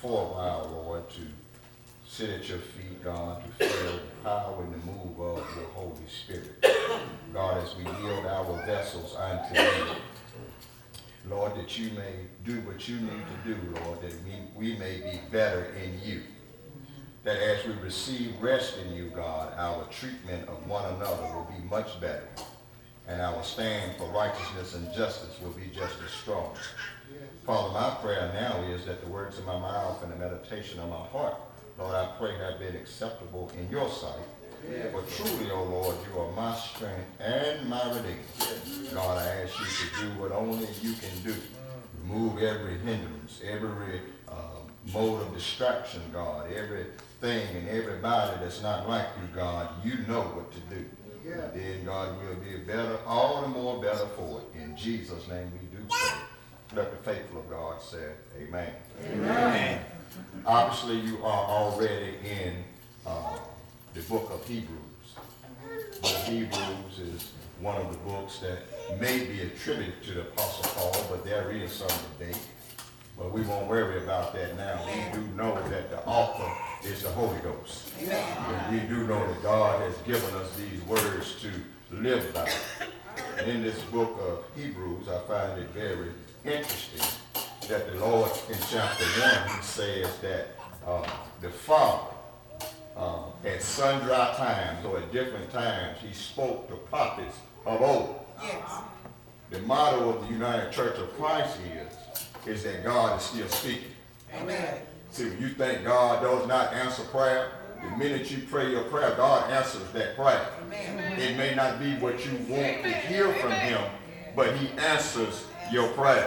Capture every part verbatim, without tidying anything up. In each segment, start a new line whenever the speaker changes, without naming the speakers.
for a while, Lord, to sit at your feet, God, to feel the power and the move of your Holy Spirit. God, as we yield our vessels unto you, Lord, that you may do what you need to do, Lord, that we, we may be better in you. That as we receive rest in you, God, our treatment of one another will be much better. And our stand for righteousness and justice will be just as strong. Father, my prayer now is that the words of my mouth and the meditation of my heart, Lord, I pray have been acceptable in your sight. Yeah. For truly, O oh Lord, you are my strength and my redeemer. Yes. God, I ask you to do what only you can do. Remove every hindrance, every uh, mode of distraction, God, everything and everybody that's not like you, God. You know what to do. Yeah. And then, God, we'll be better, all the more better for it. In Jesus' name we do pray. Let the faithful of God say, amen. Amen. Amen. Obviously, you are already in uh, the book of Hebrews. The Hebrews is one of the books that may be attributed to the Apostle Paul, but there is some debate. But we won't worry about that now. We do know that the author is the Holy Ghost. And we do know that God has given us these words to live by. And in this book of Hebrews, I find it very interesting that the Lord in chapter one, he says that uh, the Father, uh, at sundry times or at different times, he spoke to prophets of old. Yes. The motto of the United Church of Christ is, is that God is still speaking. Amen. See, when you think God does not answer prayer, the minute you pray your prayer, God answers that prayer. Amen. It may not be what you want to hear from him, but he answers your prayer.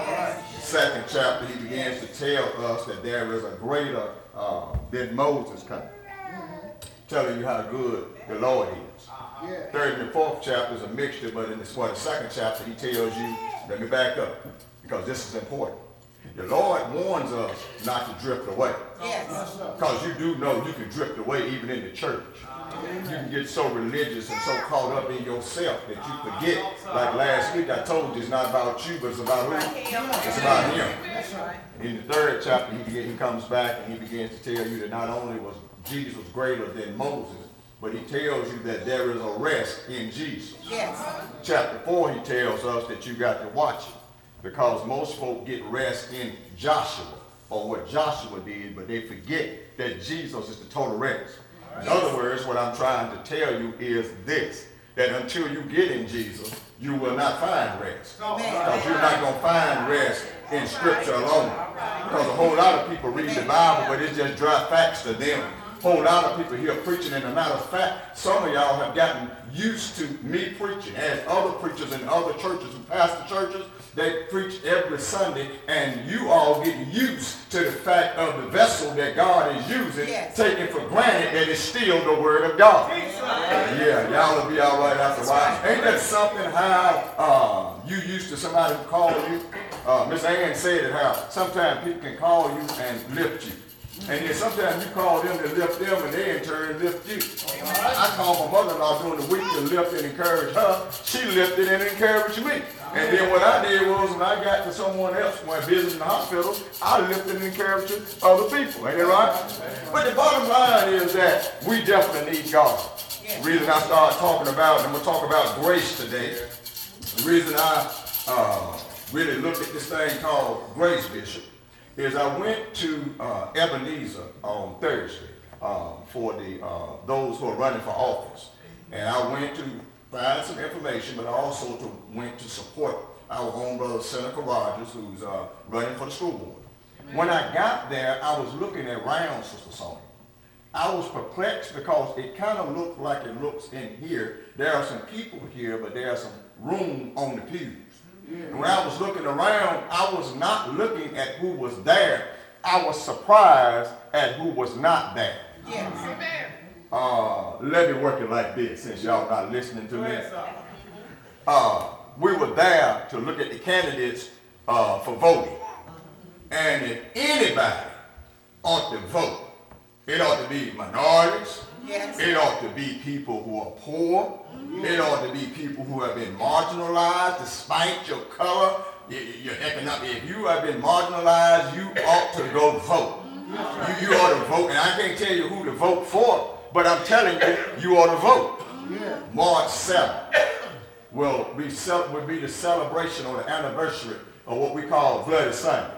The second chapter, he begins to tell us that there is a greater uh, than Moses coming, telling you how good the Lord is. Third and the fourth chapter is a mixture, but in the, well, the second chapter, he tells you, let me back up, because this is important. The Lord warns us not to drift away. Yes. Because you do know you can drift away even in the church. You can get so religious and so caught up in yourself that you forget. Like last week I told you, it's not about you, but it's about who? It's about him. In the third chapter, he, he comes back and he begins to tell you that not only was Jesus greater than Moses, but he tells you that there is a rest in Jesus. Yes. Chapter four, he tells us that you got to watch it. Because most folk get rest in Joshua or what Joshua did, but they forget that Jesus is the total rest. In other words, what I'm trying to tell you is this, that until you get in Jesus, you will not find rest. Because you're not going to find rest in Scripture alone. Because a whole lot of people read the Bible, but it's just dry facts to them. A whole lot of people here preaching, and a matter of fact, some of y'all have gotten used to me preaching, as other preachers in other churches who pastor churches, they preach every Sunday, and you all get used to the fact of the vessel that God is using, yes. taking for granted that it's still the Word of God. Yeah, y'all will be all right after a while. Ain't that something how uh, you used to somebody who called you? Uh, Miss Ann said it how sometimes people can call you and lift you. And then sometimes you call them to lift them, and they in turn lift you. I called my mother-in-law during the week to lift and encourage her. She lifted and encouraged me. And then what I did was, when I got to someone else when I visited in the hospital, I lifted and encouraged other people. Ain't that right? But the bottom line is that we definitely need God. The reason I started talking about, and we'll talk about grace today, the reason I uh, really looked at this thing called Grace, Bishop, is I went to uh, Ebenezer on Thursday uh, for the uh, those who are running for office. And I went to find some information, but I also to, went to support our own brother, Senator Rogers, who's uh, running for the school board. Amen. When I got there, I was looking around, Sister Sonia. I was perplexed because it kind of looked like it looks in here. There are some people here, but there's some room on the pews. And when I was looking around, I was not looking at who was there. I was surprised at who was not there. Yes. Uh, let me work it like this, since y'all not listening to me. Uh, we were there to look at the candidates uh, for voting. And if anybody ought to vote, it ought to be minorities. Yes. It ought to be people who are poor. Mm-hmm. It ought to be people who have been marginalized despite your color, your economic, if you have been marginalized, you ought to go vote. You, you ought to vote, and I can't tell you who to vote for, but I'm telling you, you ought to vote. March seventh will be, will be the celebration or the anniversary of what we call Bloody Sunday.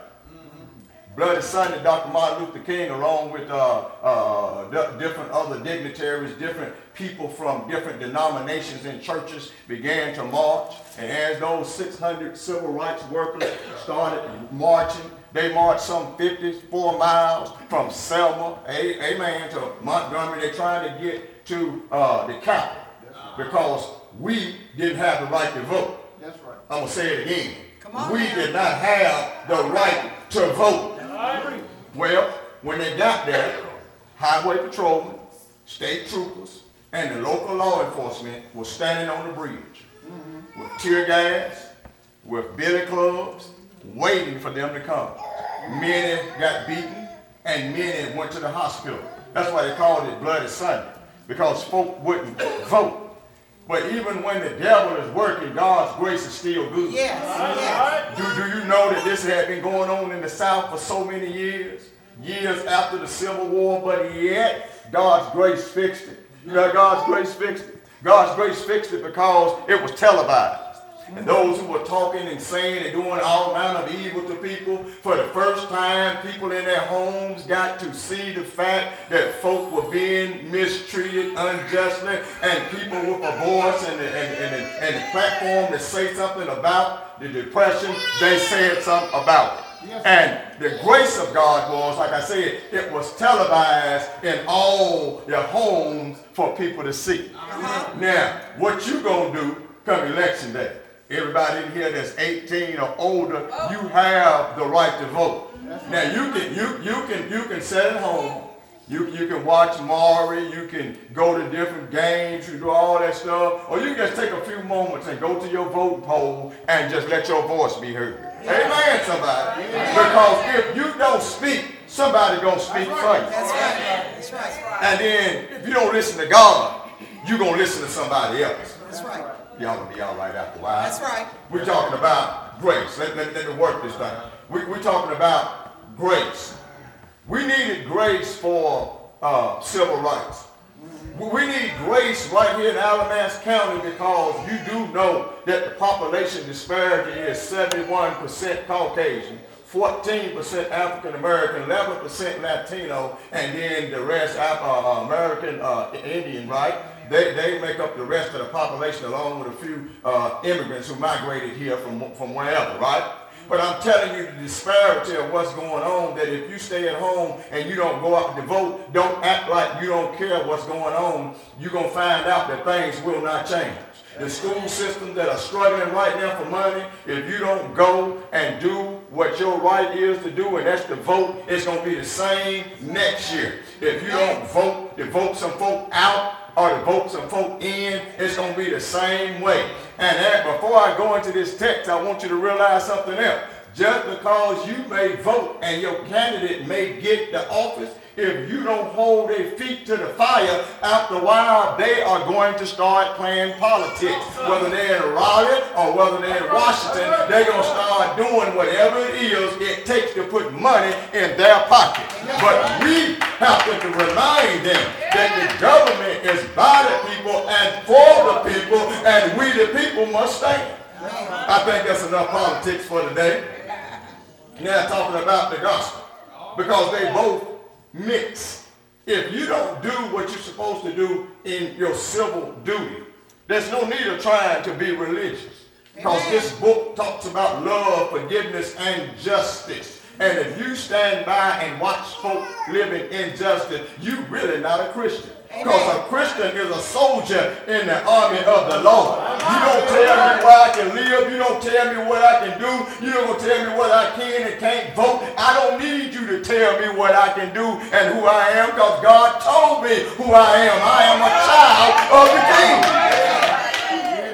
Bloody Sunday, Doctor Martin Luther King, along with uh, uh, different other dignitaries, different people from different denominations and churches began to march. And as those six hundred civil rights workers started marching, they marched some fifty-four miles from Selma, amen, to Montgomery. They're trying to get to uh, the Capitol because we didn't have the right to vote. That's right. I'm going to say it again. Come on, we man. did not have the right to vote. Well, when they got there, highway patrolmen, state troopers, and the local law enforcement were standing on the bridge mm-hmm. with tear gas, with billy clubs, waiting for them to come. Many got beaten, and many went to the hospital. That's why they called it Bloody Sunday, because folk wouldn't vote. But even when the devil is working, God's grace is still good. Yes, yes. Do, do you know that this had been going on in the South for so many years? Years after the Civil War, but yet God's grace fixed it. You know God's grace fixed it? God's grace fixed it because it was televised. And those who were talking and saying and doing all manner of evil to people, for the first time, people in their homes got to see the fact that folk were being mistreated unjustly, and people with a voice and the, and, and, and, and the platform to say something about the depression, they said something about it. Yes. And the grace of God was, like I said, it was televised in all their homes for people to see. Uh-huh. Now, what you gonna do come election day? Everybody in here that's eighteen or older, oh. you have the right to vote. Now you can you you can you can sit at home, you you can watch Maury, you can go to different games, you do all that stuff, or you can just take a few moments and go to your voting poll and just let your voice be heard. Yeah. Amen, somebody. Yeah. Because if you don't speak, somebody gonna speak right. for you. That's right. That's right. And then if you don't listen to God, you gonna listen to somebody else. That's right. Y'all gonna be all right after a while. That's right. We're talking about grace. Let, let, let me work this thing. We, we're talking about grace. We needed grace for uh, civil rights. We need grace right here in Alamance County because you do know that the population disparity is seventy-one percent Caucasian, fourteen percent African American, eleven percent Latino, and then the rest uh, American uh, Indian, right? They, they make up the rest of the population along with a few uh, immigrants who migrated here from, from wherever, right? But I'm telling you the disparity of what's going on, that if you stay at home and you don't go out to vote, don't act like you don't care what's going on, you're going to find out that things will not change. The school systems that are struggling right now for money, if you don't go and do what your right is to do, and that's to vote, it's going to be the same next year. If you don't vote, to vote some folk out, or to vote some folk in, it's going to be the same way. And that, before I go into this text, I want you to realize something else. Just because you may vote and your candidate may get the office, if you don't hold their feet to the fire, after a while, they are going to start playing politics. Whether they're in Raleigh or whether they're in Washington, they're going to start doing whatever it is it takes to put money in their pocket. But we have to remind them that the government is by the people and for the people, and we the people must stand. I think that's enough politics for today. Now talking about the gospel, because they both mix. If you don't do what you're supposed to do in your civil duty, there's no need of trying to be religious, because this book talks about love, forgiveness, and justice. And if you stand by and watch folk living injustice, you're really not a Christian. Because a Christian is a soldier in the army of the Lord. You don't tell me where I can live. You don't tell me what I can do. You don't tell me what I can and can't vote. I don't need you to tell me what I can do and who I am, because God told me who I am. I am a child of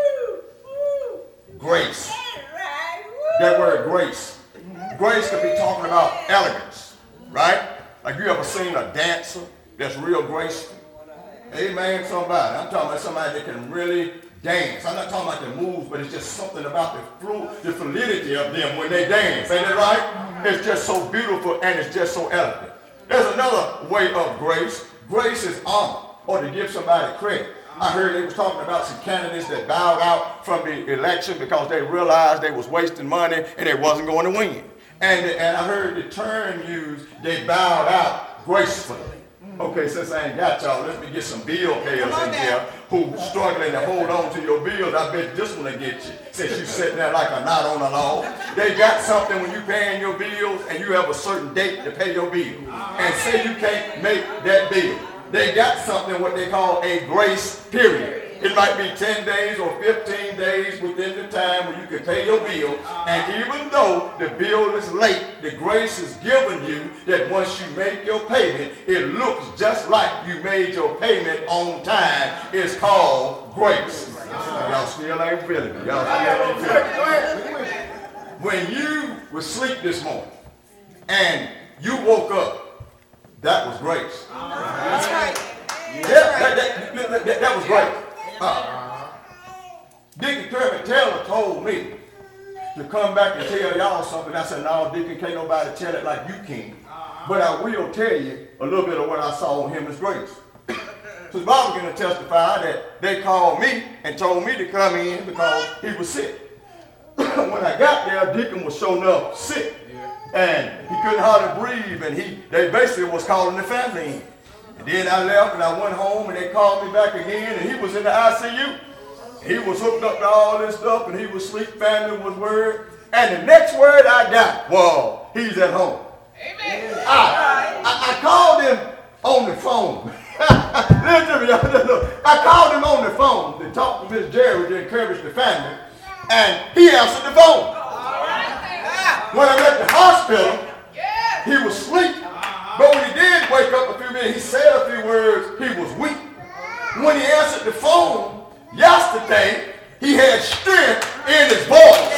the King. Grace. That word grace. Grace could be talking about elegance, right? Like, you ever seen a dancer that's real graceful? Amen, somebody. I'm talking about somebody that can really dance. I'm not talking about the moves, but it's just something about the flu, the fluidity of them when they dance. Ain't it right? It's just so beautiful and it's just so elegant. There's another way of grace. Grace is honor, or to give somebody credit. I heard they was talking about some candidates that bowed out from the election because they realized they was wasting money and they wasn't going to win. And, and I heard the term used, they bowed out gracefully. Okay, since I ain't got y'all, let me get some bill payers in here who struggling to hold on to your bills. I bet this one will get you, since you sitting there like a knot on a log. They got something when you paying your bills and you have a certain date to pay your bill. And say you can't make that bill. They got something what they call a grace period. It might be ten days or fifteen days within the time when you can pay your bill. And even though the bill is late, the grace is given you that once you make your payment, it looks just like you made your payment on time. It's called grace. Y'all still ain't feeling it. Y'all still ain't feeling it. When you were asleep this morning and you woke up, that was grace.
That's right.
Yeah, that, that, that, that, that was great. Uh, Deacon Kirby Taylor told me to come back and tell y'all something. I said, no, Deacon, can't nobody tell it like you can. But I will tell you a little bit of what I saw on him as grace. So Bob's going to testify that they called me and told me to come in because he was sick. When I got there, Deacon was showing up sick. And he couldn't hardly breathe, and he they basically was calling the family in. And then I left and I went home and they called me back again, and he was in the I C U. He was hooked up to all this stuff and he was asleep, family was worried. And the next word I got was, he's at home. Amen. I, I, I called him on the phone. Listen to me, y'all. I called him on the phone to talk to Miss Jerry to encourage the family, and he answered the phone. When I left the hospital, he was asleep. But when he did wake up a few minutes, he said a few words. He was weak. When he answered the phone yesterday, he had strength in his voice.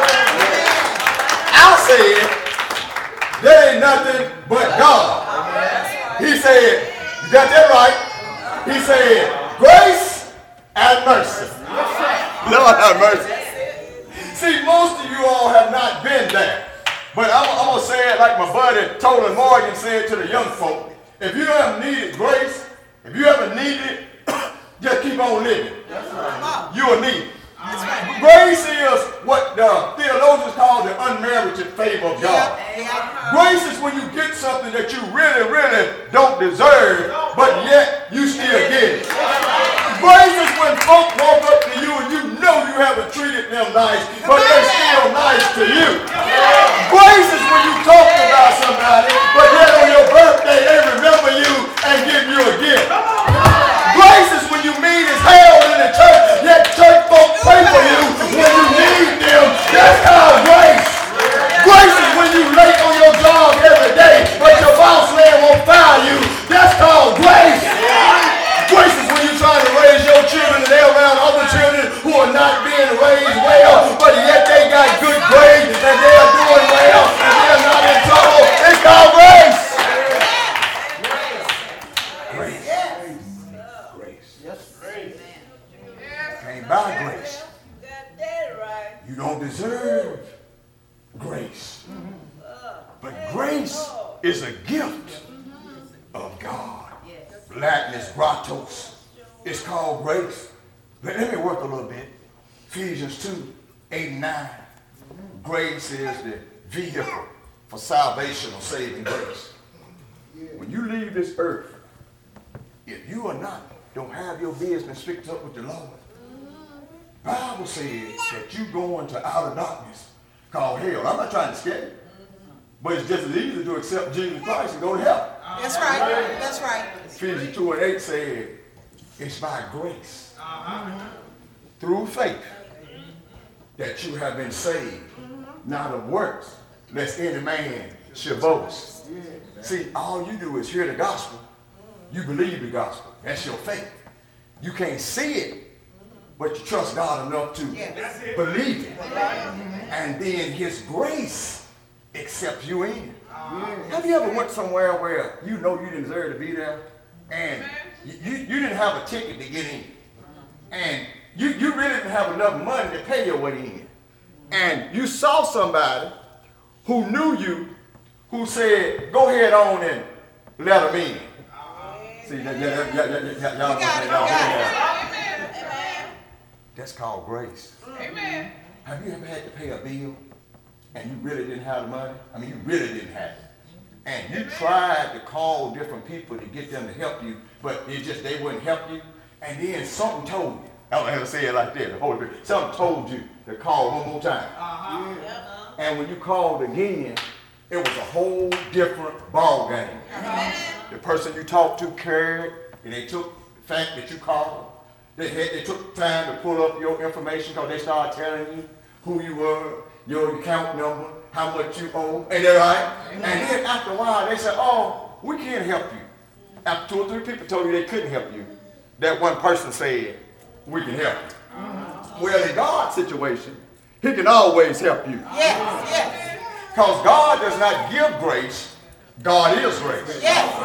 I said, there ain't nothing but God. He said, you got that right. He said, grace and mercy. Lord have mercy. See, most of you all have not been there. But I'm, I'm going to say it like my buddy Tolan Morgan said to the young folk. If you haven't needed grace, if you haven't needed it, just keep on living. You will need it. Right. Grace is what the theologians call the unmerited favor of God. Grace is when you get something that you really, really don't deserve, but yet you still get it. Grace is when folk walk up to you and you know you haven't treated them nice, but they're still nice to you. Grace is when you talk about somebody, but yet on your birthday they remember you and give you a gift. Grace is when you mean as hell in the church, yet church folk pray for you when you need them. That's called grace. Grace is when you late on your job every day, but your boss man won't fire you. That's called grace. Grace is when you're trying to raise your children and they're around other children who are not being raised well, but yet they got good grades and they're doing well and they're not in trouble. It's called grace. By grace. You don't deserve grace. But grace is a gift of God. Latin is gratos. It's called grace. Let, let me work a little bit. Ephesians two, eight and nine. Grace is the vehicle for salvation or saving grace. When you leave this earth, if you are not, don't have your business fixed up with the Lord, the Bible says that you go into outer darkness called hell. I'm not trying to scare you, but it's just as easy to accept Jesus Christ and go to hell.
That's right. That's right.
Ephesians two and eight said, it's by grace, through faith, that you have been saved, not of works, lest any man should boast. See, all you do is hear the gospel. You believe the gospel. That's your faith. You can't see it, but you trust God enough to yes. believe it. And then his grace accepts you in. Yes. Have you ever went somewhere where you know you didn't deserve to be there, and you, you, you didn't have a ticket to get in, and
you, you really didn't have enough money to pay your way in. And you saw somebody who knew you, who said, go ahead on and let them in. See, that, that, that, that, that, that, y'all,
got it,
y'all,
we got
y'all,
Amen.
that's called grace.
Amen.
Have you ever had to pay a bill and you really didn't have the money? I mean, you really didn't have it. And you tried to call different people to get them to help you, but it just, they wouldn't help you. And then something told you. I don't ever say it like that. The Holy Spirit. Something told you to call one more time. Uh-huh. Yeah. And when you called again, it was a whole different ball game. Uh-huh. The person you talked to cared, and they took the fact that you called. They had, they took time to pull up your information because they started telling you who you were, your account number, how much you owe. Ain't that right? Mm-hmm. And then after a while, they said, oh, we can't help you. After two or three people told you they couldn't help you, that one person said, we can help you. Mm-hmm. Well, in God's situation, he can always help you.
Yes, yes.
Because God does not give grace, God is grace.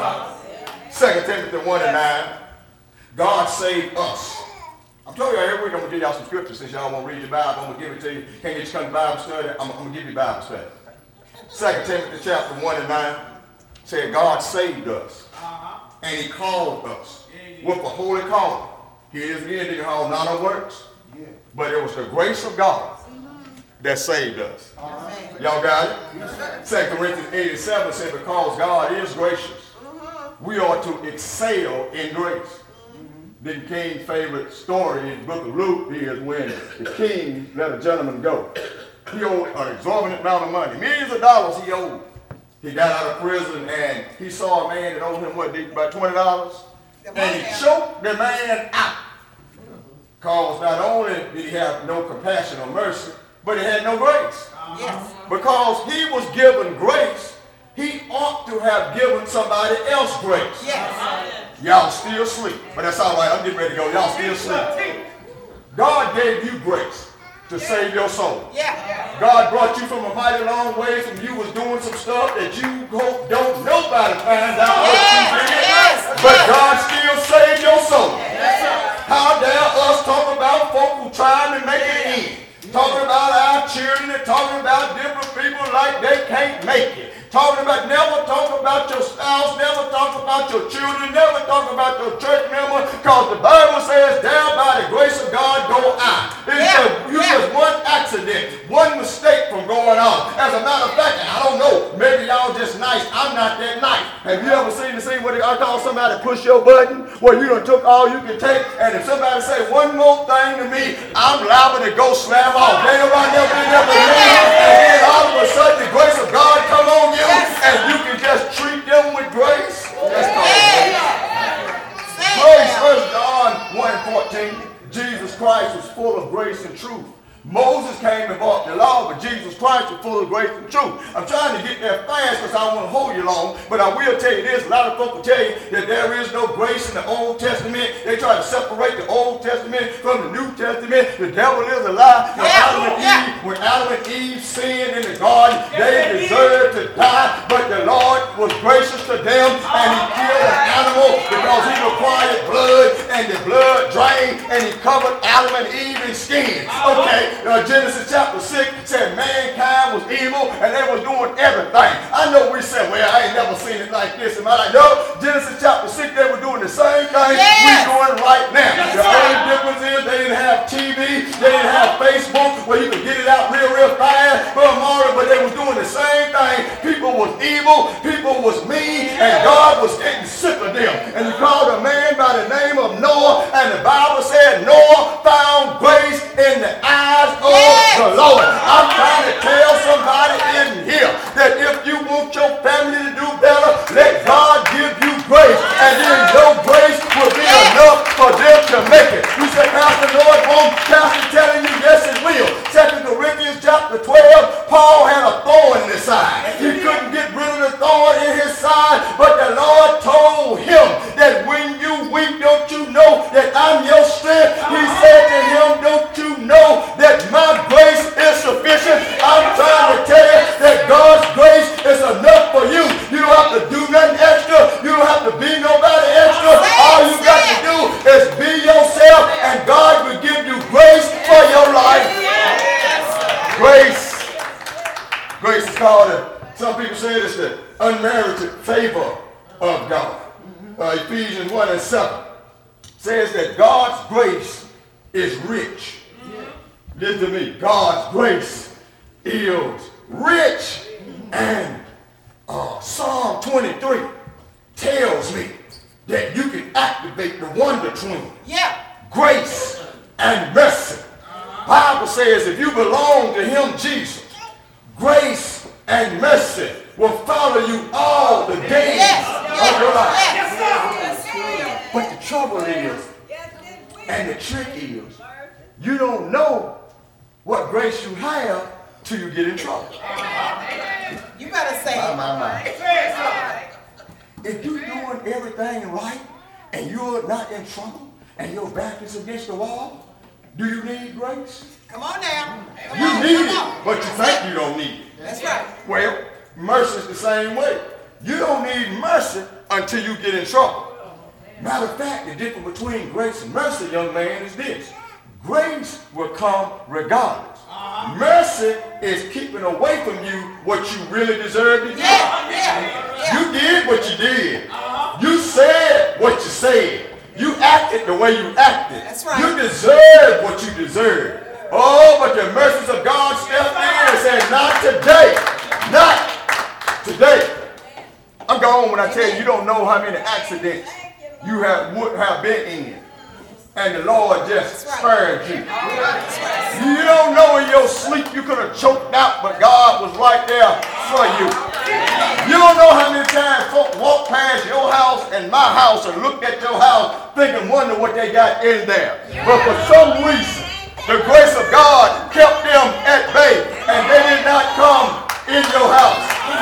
Yes.
Second Timothy one and nine, God saved us. I'm telling you, every week I'm going to give y'all some scripture. Since y'all want to read your Bible, I'm going to give it to you. Can't get you come to Bible study? I'm, I'm going to give you Bible study. Second Timothy chapter one and nine said God saved us. Uh-huh. And he called us with a holy calling. Here it is again, didn't call not on works. Yeah. But it was the grace of God that saved us. Uh-huh. Y'all got it? Yes, Second Corinthians eight and seven said because God is gracious, uh-huh, we ought to excel in grace. Then King's favorite story in the book of Luke is when the king let a gentleman go. He owed an exorbitant amount of money. Millions of dollars he owed. He got out of prison and he saw a man that owed him, what, about twenty dollars? And he choked the man out. Because not only did he have no compassion or mercy, but he had no grace.
Yes.
Because he was given grace, he ought to have given somebody else grace.
Yes.
Y'all still sleep. But that's all right. I'm getting ready to go. Y'all still sleep. God gave you grace to save your soul.
Yeah.
God brought you from a mighty long way from you was doing some stuff that you hope don't nobody find out what you did.
Yes.
But God still saved your soul. How dare us talk about folk who trying to make it in. Talking about our children and talking about different people like they can't make it. Talking about, never talk about your spouse, never talk about your children, never talk about your church member, because the Bible says, there by the grace of God go I. It's
yeah,
just, you
yeah.
just one accident, one mistake from going on. As a matter of fact, I don't know, maybe y'all just nice, I'm not that nice. Have you ever seen the scene where I call somebody push your button, where you done took all you can take, and if somebody say one more thing to me, I'm liable to go slam off. They don't never been there for me, and then all of a sudden the grace of God come on you. Yes. And you can just treat them with grace. That's called grace. Grace, First John one and fourteen. Jesus Christ was full of grace and truth. Moses came and brought the law, but Jesus Christ was full of grace and truth. I'm trying to get there fast because I don't want to hold you long, but I will tell you this. A lot of folks will tell you that there is no grace in the Old Testament. They try to separate the Old Testament from the New Testament. The devil is a lie. When, yeah, Adam, and yeah. Eve, when Adam and Eve sinned in the garden, they deserved to die, but the Lord was gracious to them, and he killed an animal because he required blood, and the blood drained, and he covered Adam and Eve in skin. Okay. Uh, Genesis chapter six said mankind was evil and they was doing everything. I know we said, well, I ain't never seen it like this in my life. No, Genesis chapter six, they were doing the same thing yes. we're doing right now. Yes. The only difference is they didn't have T V, they didn't have Facebook where you could get it out real, real fast, but they was doing the same thing. People was evil, people was mean, and God was getting sick of them. And he called a man by the name of Noah, and the Bible said Noah found grace in the eyes of yes. the Lord. I'm trying to tell somebody in here that if you want your family to do better, let God give you grace, and then your grace will be yes. enough for them to make it. You say, Pastor Lord, won't Pastor telling you? Yes, it will. Second Corinthians chapter twelve, Paul had a thorn in his side. He couldn't get rid of the thorn in his side, but the Lord told him that when you weep, don't you know that I'm your strength? He said to him, don't you know that my grace is sufficient? I'm trying to tell you that God's grace is enough for you. You don't have to do nothing extra. You don't have to be nobody extra. All you got to do is be yourself, and God will give you favor of God. Uh, Ephesians one and seven says that God's grace is rich. Listen to me. God's grace is rich. And uh, Psalm twenty-three tells me that you can activate the wonder twin.
Yeah.
Grace and mercy. Bible says if you belong to him, Jesus, grace and mercy will follow you all the days
Yes.
of your life.
Yes. Yes.
But the trouble is, and the trick is, you don't know what grace you have till you get in trouble.
You better say
My,
it.
my, my. If you're doing everything right and you're not in trouble and your back is against the wall, do you need grace?
Come on now. Come
You
on,
need
come
it,
on.
but you think you don't need it.
That's right.
Well, mercy is the same way. You don't need mercy until you get in trouble. Matter of fact, the difference between grace and mercy, young man, is this. Grace will come regardless. Mercy is keeping away from you what you really deserve to get.
Yeah. Yeah. Yeah.
You did what you did. You said what you said. You acted the way you acted.
That's right.
You deserve what you deserve. Oh, but the mercies of God stepped in and said, not today. Not today. I'm gone when I tell you, you don't know how many accidents you have would have been in. And the Lord just spared you. You don't know in your sleep you could have choked out, but God was right there for you. You don't know how many times folk walked past your house and my house and looked at your house thinking, wonder what they got in there. But for some reason, the grace of God kept them at bay and they did not come in your house.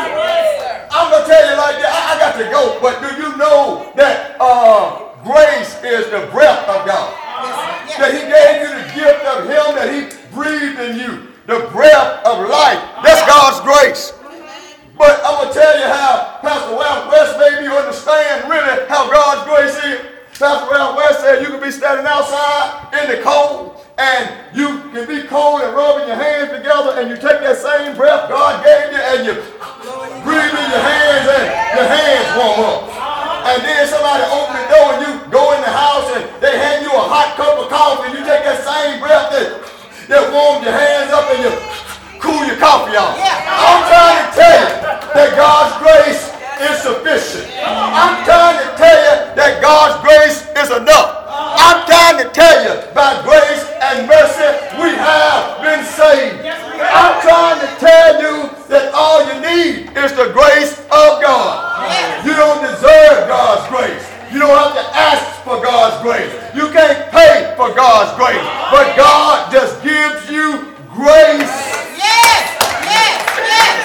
I'm going to tell you like that. I, I got to go, but do you know that uh, grace is the breath of God? That he gave you the gift of him, that he breathed in you, the breath of life. That's God's grace. But I'm going to tell you how Pastor Ralph West made me understand really how God's grace is. Pastor Ralph West said you can be standing outside in the cold and you can be cold and rubbing your hands together and you take that same breath God gave you and you breathe in your hands and your hands warm up. And then somebody open the door and you go in the house and they hand you a hot cup of coffee and you take that same breath that, that warms your hands up and you cool your coffee off. I'm trying to tell you that God's grace is sufficient. I'm trying to tell you that God's grace is enough. I'm trying to tell you by grace and mercy we have been saved. I'm trying to tell you that all you need is the grace of God. You don't deserve God's grace. You don't have to ask for God's grace. You can't pay for God's grace. But God just gives you grace.
Yes. Yes. Yes.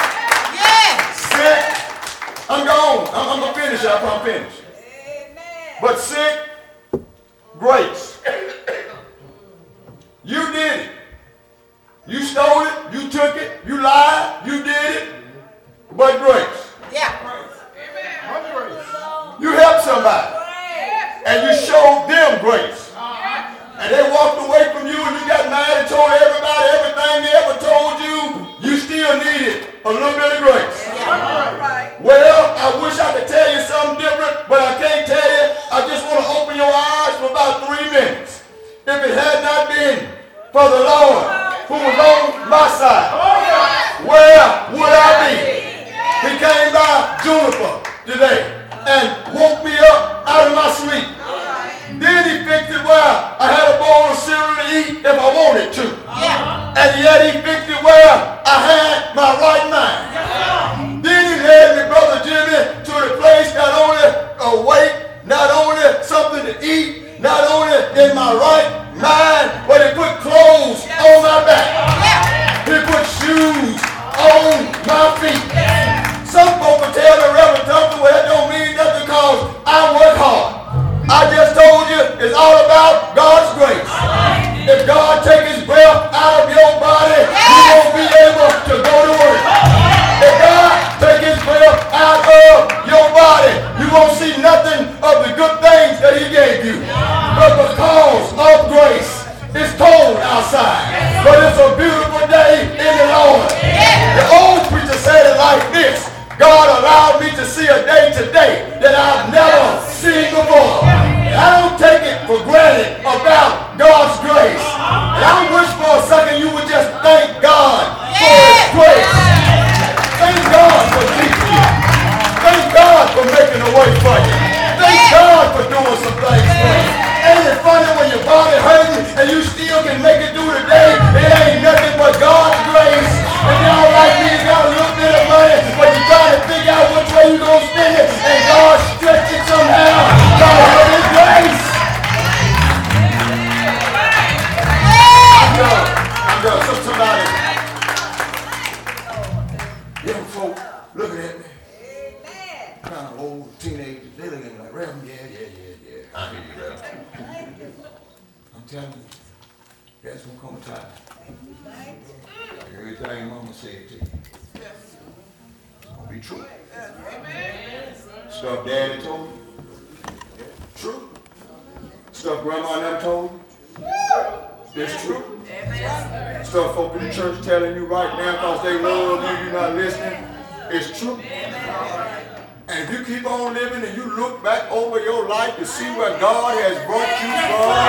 Yes.
Sick. I'm gone. I'm, I'm going to finish up. I'm finished. But sick, grace. You did it. You stole it. You took it. You lied. You did it. But grace.
Yeah.
You helped somebody. And you showed them grace. And they walked away from you and you got mad and told everybody everything they ever told you. You still needed a little bit of grace. Well, I wish I could tell you something different, but I can't tell you. I just want to open your eyes for about three minutes. If it had not been for the Lord who was on my side, where would I be? He came by Juniper today and woke me up out of my sleep. Then he fixed it where I had a bowl of cereal to eat if I wanted to.
Yeah.
And yet he fixed it where I had my right mind. Then he led me, Brother Jimmy, to the place not only awake, not only something to eat, not only in my right mind, but he put clothes on my back.
Yeah.
He put shoes on my feet. Some folks will tell the Reverend Thompson, well, that don't mean nothing because I work hard. I just told you it's all about God's grace. If God take his breath out of your body, you won't be able to go to work. If God take his breath out of your body, you won't see nothing of the good things that he gave you. But because of grace, it's cold outside, but it's a beautiful day in the Lord. The old preacher said it like this: God allowed me to see a day today that I've never seen before. I don't take it for granted about God's grace. And I wish for a second you would just thank God for His grace. Thank God for keeping you. Thank God for making a way for you. Thank God for doing some things for you. Ain't it funny when your body hurting and you still can make it through the day? It ain't nothing but God's grace. And y'all like me, you got a little bit of money, but you trying to figure out which way you gonna spend it, and God stretch it somehow. God with His grace. I'm done. I'm done. So somebody, young folk looking at me, kind of old teenagers, they looking at me like, Reverend, yeah, yeah, yeah, yeah. I hear you, Reverend. I'm telling you, that's gonna come a time. Everything Mama said to you, it's gonna be true. Stuff Daddy told you, true. Stuff Grandma never told you, it's true. Stuff folk in the church telling you right now because they love you, you're not listening, it's true. And if you keep on living and you look back over your life to see where God has brought you from,